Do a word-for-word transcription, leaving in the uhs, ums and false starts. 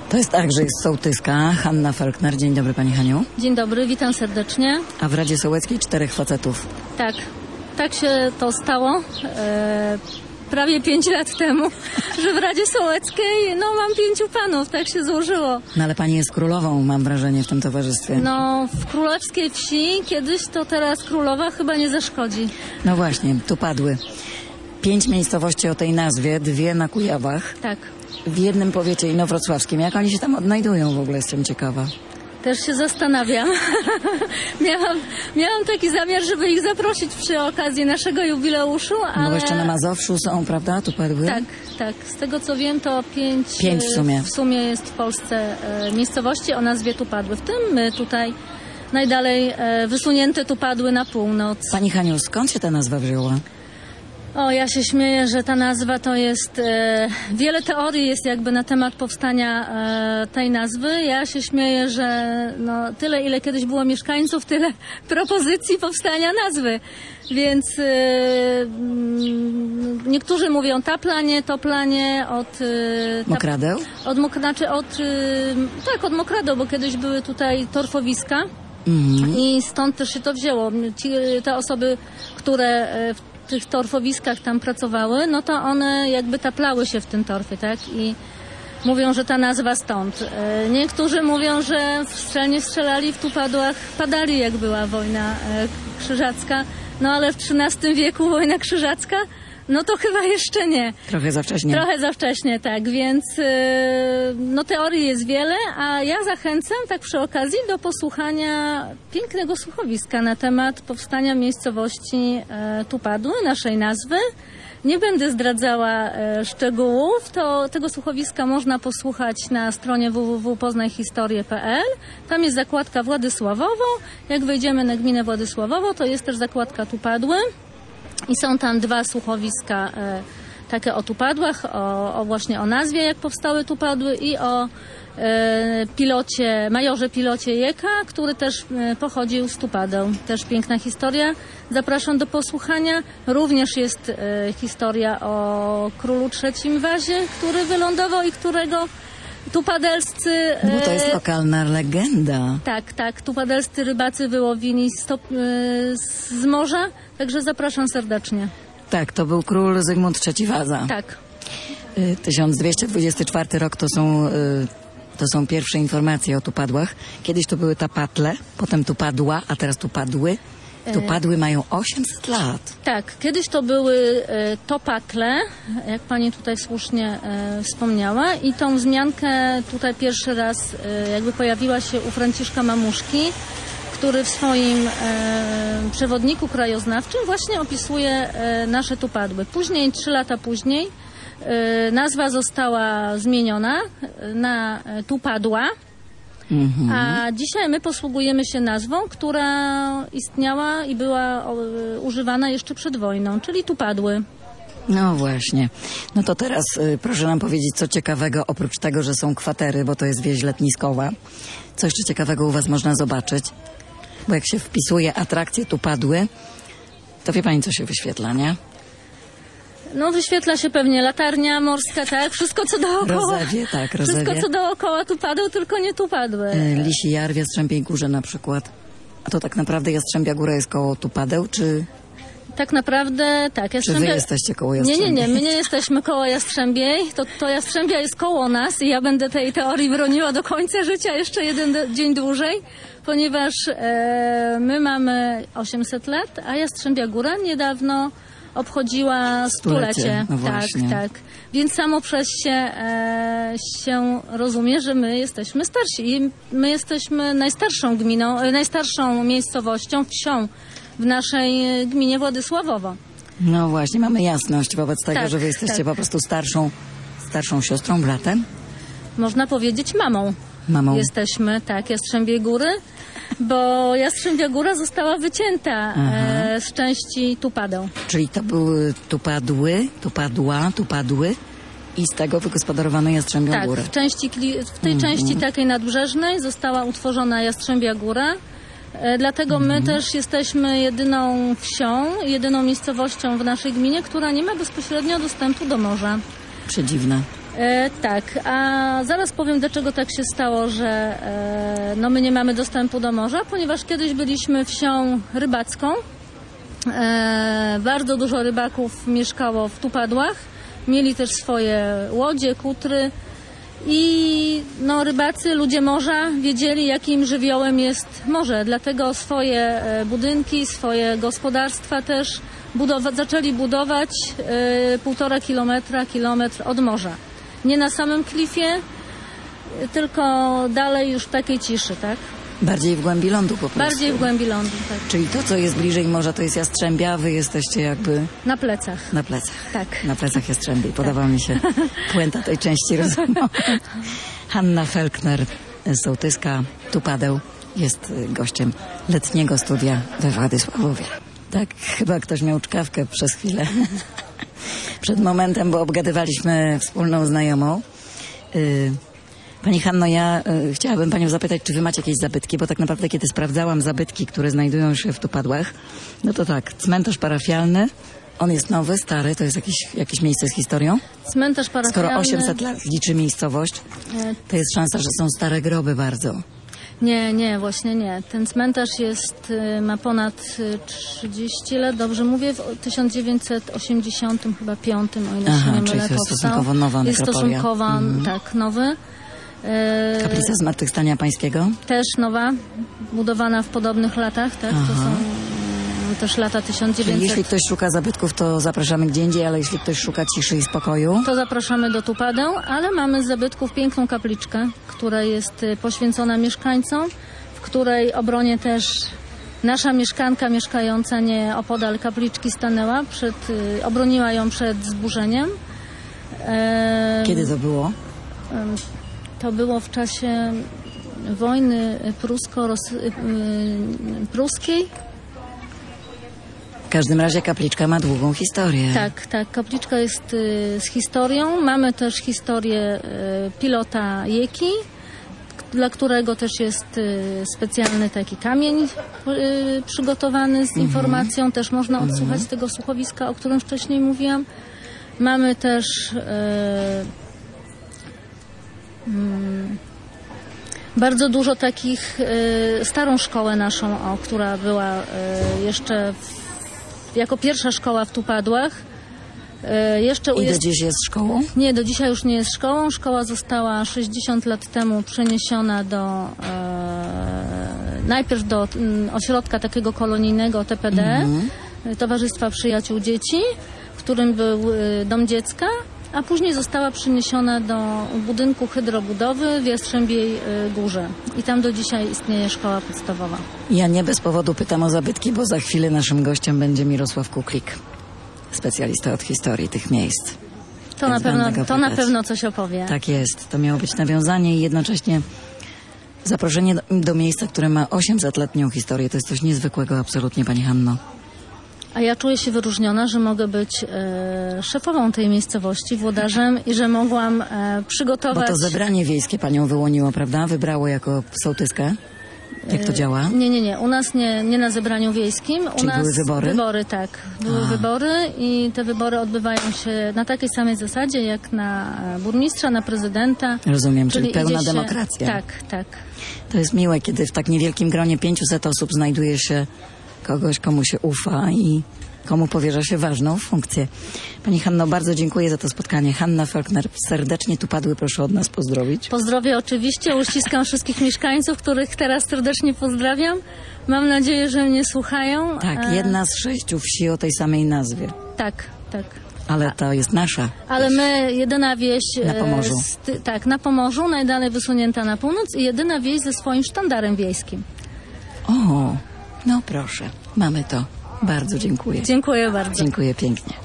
To jest tak, że jest sołtyska Hanna Felkner. Dzień dobry Pani Haniu. Dzień dobry, witam serdecznie. A w Radzie Sołeckiej czterech facetów. Tak, tak się to stało. E, prawie pięć lat temu, że w Radzie Sołeckiej no mam pięciu panów, tak się złożyło. No ale Pani jest królową, mam wrażenie, w tym towarzystwie. No w królewskiej wsi kiedyś, to teraz królowa chyba nie zaszkodzi. No właśnie, tu padły pięć miejscowości o tej nazwie, dwie na Kujawach. Tak. W jednym powiecie inowrocławskim. Jak oni się tam odnajdują w ogóle, jestem ciekawa. Też się zastanawiam. miałam, miałam taki zamiar, żeby ich zaprosić przy okazji naszego jubileuszu, ale... No bo jeszcze na Mazowszu są, prawda? Tu padły? Tak, tak. Z tego co wiem, to pięć, pięć w sumie. w sumie jest w Polsce e, miejscowości o nazwie Tupadły. W tym my tutaj najdalej e, wysunięte Tupadły na północ. Pani Haniu, skąd się ta nazwa wzięła? O, ja się śmieję, że ta nazwa to jest... E, wiele teorii jest jakby na temat powstania e, tej nazwy. Ja się śmieję, że no, tyle, ile kiedyś było mieszkańców, tyle propozycji powstania nazwy. Więc e, m, niektórzy mówią taplanie, toplanie od... E, tap, Mokradeł? Od, mok, znaczy od... E, tak, od Mokradeł, bo kiedyś były tutaj torfowiska. Mhm. I stąd też się to wzięło. Ci, te osoby, które e, w w tych torfowiskach tam pracowały, no to one jakby taplały się w tym torfie, tak? I mówią, że ta nazwa stąd. Niektórzy mówią, że strzelnie strzelali w Tupadłach, padali jak była wojna krzyżacka, no ale w trzynastym wieku wojna krzyżacka, no to chyba jeszcze nie. Trochę za wcześnie. Trochę za wcześnie, tak, więc no teorii jest wiele, a ja zachęcam tak przy okazji do posłuchania pięknego słuchowiska na temat powstania miejscowości Tupadły, naszej nazwy. Nie będę zdradzała e, szczegółów, to tego słuchowiska można posłuchać na stronie w w w kropka poznaj historię kropka p l. Tam jest zakładka Władysławowo. Jak wejdziemy na gminę Władysławowo, to jest też zakładka Tupadły. I są tam dwa słuchowiska e, takie o Tupadłach, o, o właśnie o nazwie, jak powstały Tupadły i o e, pilocie, majorze pilocie Jeka, który też e, pochodził z Tupadeł. Też piękna historia. Zapraszam do posłuchania. Również jest e, historia o królu trzecim Wazie, który wylądował i którego tupadelscy... E, Bo to jest lokalna legenda. Tak, tak. Tupadelscy rybacy wyłowili stop, e, z morza. Także zapraszam serdecznie. Tak, to był król Zygmunt trzeci Waza. Tak. tysiąc dwieście dwudziesty czwarty rok to są, to są pierwsze informacje o Tupadłach. Kiedyś to były Tapatle, potem Tupadła, a teraz Tupadły. Tupadły mają osiemset lat. Tak, kiedyś to były e, Topatle, jak pani tutaj słusznie e, wspomniała, i tą wzmiankę tutaj pierwszy raz e, jakby pojawiła się u Franciszka Mamuszki, który w swoim e, przewodniku krajoznawczym właśnie opisuje e, nasze Tupadły. Później, trzy lata później, e, nazwa została zmieniona na e, Tupadła, mhm. A dzisiaj my posługujemy się nazwą, która istniała i była o, używana jeszcze przed wojną, czyli Tupadły. No właśnie. No to teraz y, proszę nam powiedzieć, co ciekawego, oprócz tego, że są kwatery, bo to jest wieś letniskowa. Co jeszcze ciekawego u was można zobaczyć? Bo jak się wpisuje atrakcje Tupadły, to wie pani, co się wyświetla, nie? No wyświetla się pewnie latarnia morska, tak? Wszystko co dookoła. Rozewie, tak, rozewie. Wszystko co dookoła Tupadły, tylko nie Tupadły. Y, Lisi Jar w Jastrzębiej Górze na przykład. A to tak naprawdę Jastrzębia Góra jest koło Tupadeł, czy... Tak naprawdę, tak. Jastrzębia... Czy wy jesteście koło Jastrzębiej? Nie, nie, nie. My nie jesteśmy koło Jastrzębiej. To, to Jastrzębia jest koło nas i ja będę tej teorii broniła do końca życia jeszcze jeden de- dzień dłużej, ponieważ e, my mamy osiemset lat, a Jastrzębia Góra niedawno obchodziła stulecie. stulecie. No tak, właśnie. tak. Więc samo przez się, e, się rozumie, że my jesteśmy starsi. I my jesteśmy najstarszą gminą, e, najstarszą miejscowością, wsią w naszej gminie Władysławowo. No właśnie, mamy jasność wobec tego, Tak, że wy jesteście tak. po prostu starszą, starszą siostrą, bratem? Można powiedzieć mamą. Mamą. Jesteśmy, tak, Jastrzębiej Góry, bo Jastrzębia Góra została wycięta e, z części Tupadeł. Czyli to były Tupadły, Tupadła, Tupadły i z tego wygospodarowano Jastrzębią Tak, Górę. w, części, w tej mhm. części takiej nadbrzeżnej została utworzona Jastrzębia Góra. E, dlatego my Mhm. też jesteśmy jedyną wsią, jedyną miejscowością w naszej gminie, która nie ma bezpośrednio dostępu do morza. Przedziwne. E, tak, a zaraz powiem, dlaczego tak się stało, że e, no my nie mamy dostępu do morza, ponieważ kiedyś byliśmy wsią rybacką. E, bardzo dużo rybaków mieszkało w Tupadłach, mieli też swoje łodzie, kutry i no, rybacy, ludzie morza wiedzieli, jakim żywiołem jest morze, dlatego swoje e, budynki, swoje gospodarstwa też budowa- zaczęli budować e, półtora kilometra, kilometr od morza. Nie na samym klifie, tylko dalej już w takiej ciszy, tak? Bardziej w głębi lądu po prostu. Bardziej w głębi lądu, tak. Czyli to, co jest bliżej morza, to jest Jastrzębia, a wy jesteście jakby Na plecach. na plecach. Tak. Na plecach Jastrzębi. Podoba mi się puenta tej części rozmowy. Hanna Felkner, sołtyska Tupadeł, jest gościem letniego studia we Władysławowie. Tak, chyba ktoś miał czkawkę przez chwilę. Przed momentem, bo obgadywaliśmy wspólną znajomą. Y, Pani Hanno, ja y, chciałabym Panią zapytać, czy Wy macie jakieś zabytki, bo tak naprawdę kiedy sprawdzałam zabytki, które znajdują się w Tupadłach, no to tak, cmentarz parafialny, on jest nowy, stary, to jest jakieś, jakieś miejsce z historią. Cmentarz parafialny. Skoro osiemset lat liczy miejscowość, E, to jest szansa, że są stare groby bardzo. Nie, nie, właśnie nie. Ten cmentarz jest, y, ma ponad y, trzydzieści lat, dobrze mówię, w tysiąc dziewięćset osiemdziesiątym chyba piątym, o ile Aha, się nie czyli mylę, to jest powstał. stosunkowo nowa Jest nekropolia. stosunkowo, tak, nowy. E, Kaplica Zmartwychwstania Pańskiego? Też nowa, budowana w podobnych latach, tak? To Aha. są mm, też lata tysiąc Czyli dziewięćset. jeśli ktoś szuka zabytków, to zapraszamy gdzie indziej, ale jeśli ktoś szuka ciszy i spokoju, To zapraszamy do Tupadę, ale mamy z zabytków piękną kapliczkę, która jest y, poświęcona mieszkańcom, w której obronie też nasza mieszkanka mieszkająca nieopodal kapliczki stanęła, przed, y, obroniła ją przed zburzeniem. E, kiedy to było? em, To było w czasie wojny prusko-pruskiej. W każdym razie kapliczka ma długą historię. Tak, tak. Kapliczka jest y, z historią. Mamy też historię y, pilota Jeki, k- dla którego też jest y, specjalny taki kamień y, przygotowany z informacją. Też można odsłuchać tego słuchowiska, o którym wcześniej mówiłam. Mamy też y, mm, bardzo dużo takich, y, starą szkołę naszą, o, która była y, jeszcze w jako pierwsza szkoła w Tupadłach. E, jeszcze I do jest... dziś jest szkołą? Nie, do dzisiaj już nie jest szkołą. Szkoła została sześćdziesiąt lat temu przeniesiona do e, najpierw do mm, ośrodka takiego kolonijnego T P D, Mhm. Towarzystwa Przyjaciół Dzieci, w którym był e, dom dziecka, a później została przeniesiona do budynku hydrobudowy w Jastrzębiej e, Górze. I tam do dzisiaj istnieje szkoła podstawowa. Ja nie bez powodu pytam o zabytki, bo za chwilę naszym gościem będzie Mirosław Kuklik, specjalista od historii tych miejsc. To, na pewno, zwanego to na P K C. pewno coś opowie. Tak jest. To miało być nawiązanie i jednocześnie zaproszenie do, do miejsca, które ma osiemsetletnią historię. To jest coś niezwykłego absolutnie, Pani Hanno. A ja czuję się wyróżniona, że mogę być e, szefową tej miejscowości, włodarzem i że mogłam e, Bo przygotować... to zebranie wiejskie Panią wyłoniło, prawda? Wybrało jako sołtyskę. Jak to działa? Nie, nie, nie. U nas nie, nie na zebraniu wiejskim. U Czyli nas były wybory? Wybory, tak. Były A. wybory i te wybory odbywają się na takiej samej zasadzie jak na e, burmistrza, na prezydenta. Rozumiem, czyli pełna idzie się- demokracja. Tak, tak. To jest miłe, kiedy w tak niewielkim gronie pięciuset osób znajduje się kogoś, komu się ufa i komu powierza się ważną funkcję. Pani Hanno, bardzo dziękuję za to spotkanie. Hanna Felkner, serdecznie Tupadły proszę od nas pozdrowić. Pozdrowię oczywiście, uściskam wszystkich mieszkańców, których teraz serdecznie pozdrawiam. Mam nadzieję, że mnie słuchają. Tak, E, jedna z sześciu wsi o tej samej nazwie, Tak, tak. ale to jest nasza. Ale my, jedyna wieś... Na e, Pomorzu. z ty- tak, na Pomorzu, najdalej wysunięta na północ i jedyna wieś ze swoim sztandarem wiejskim. O, no proszę, mamy to. Bardzo dziękuję. Dziękuję bardzo. Dziękuję pięknie.